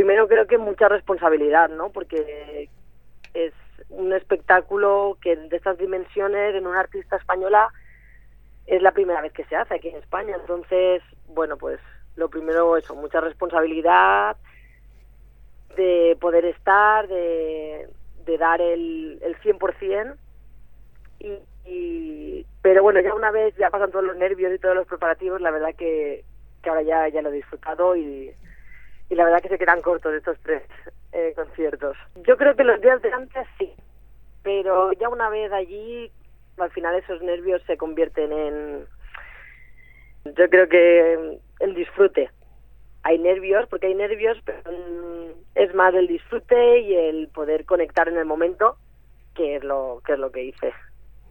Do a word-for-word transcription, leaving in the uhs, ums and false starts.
primero creo que mucha responsabilidad, ¿no? Porque es un espectáculo que de estas dimensiones en una artista española es la primera vez que se hace aquí en España. Entonces, bueno, pues lo primero eso, mucha responsabilidad de poder estar, de, de dar el, el cien por ciento. Y, y, pero bueno, ya una vez ya pasan todos los nervios y todos los preparativos, la verdad que, que ahora ya, ya lo he disfrutado y, y la verdad que se quedan cortos estos tres eh, conciertos. Yo creo que los días de antes sí, pero ya una vez allí, al final esos nervios se convierten en, yo creo que el disfrute. Hay nervios, porque hay nervios, pero es más el disfrute y el poder conectar en el momento, que es lo que es lo que hice.